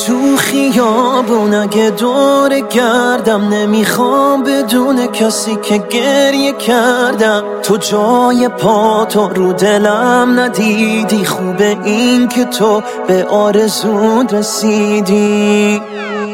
تو خیابون اگه دور گردم نمیخوام بدون کسی که گریه کردم. تو جای پاتو رو دلم ندیدی، خوبه این که تو به آرزون رسیدی.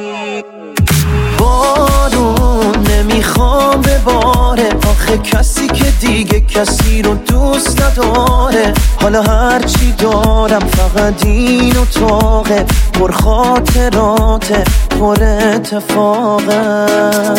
بارون نمیخوام بباره، آخه کسی که دیگه کسی رو دوست نداره. حالا هرچی دارم فقط این اتاقه، پر خاطراته پر اتفاقه.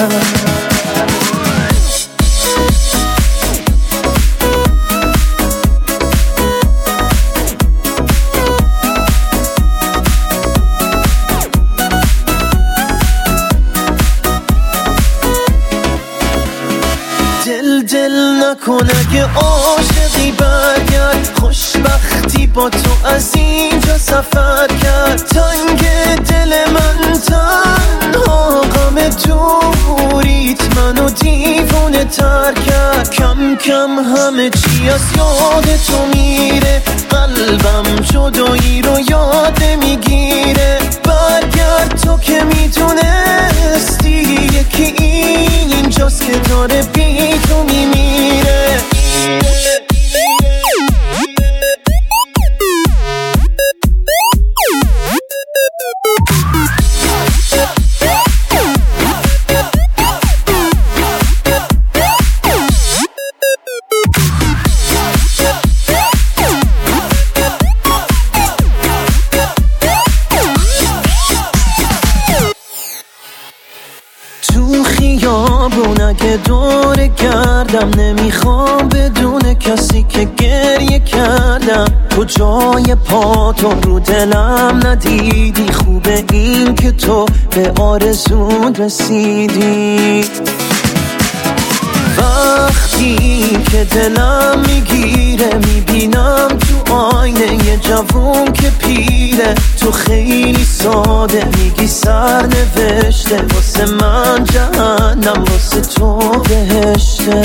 دل نکن اگه عاشقی برگرد، خوشبختی با تو از اینجا سفر کرد. تنگ دل من تنها غم دوریت منو دیوونه تر کرد. کم کم همه چی از یاد تو میره، قلبم جدایی رو یاد نمیگیره. برگرد تو که میدونستی یکی اینجاست که داره بی تو میمیره. تو خیابون اگه دور گردم نمیخوام بدون کسی که گریه کردم. تو جای پاتو رو دلم ندیدی، خوبه این که تو به آرزون رسیدی. وقتی که دلم میگیره میبینم تو آینه یه جوون که پیره. تو خیلی ساده میگی سر نوشته، واسه من جهنم واسه تو بهشته.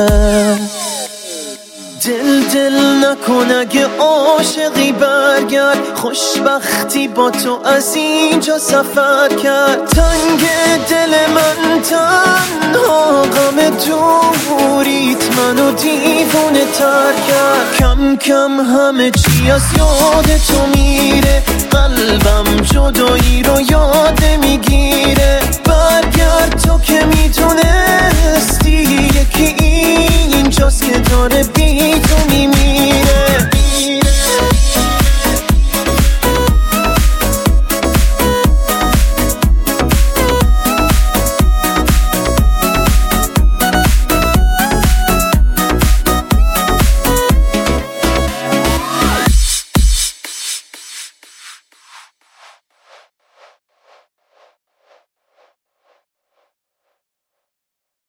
دل نکن اگه عاشقی برگرد، خوشبختی با تو از اینجا سفر کرد. تنگ دل من تنها غم دوریت منو دیوونه تر کرد. کم کم همه چی از یاد تو میره، قلبم جدایی رو یاد نمیگیره. برگرد تو که میدونستی یکی اینجاست که داره بی